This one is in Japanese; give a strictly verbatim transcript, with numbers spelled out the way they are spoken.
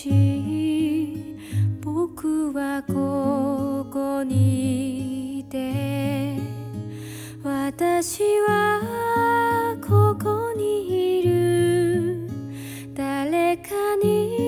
し僕はここにいて、私はここにいる。誰かに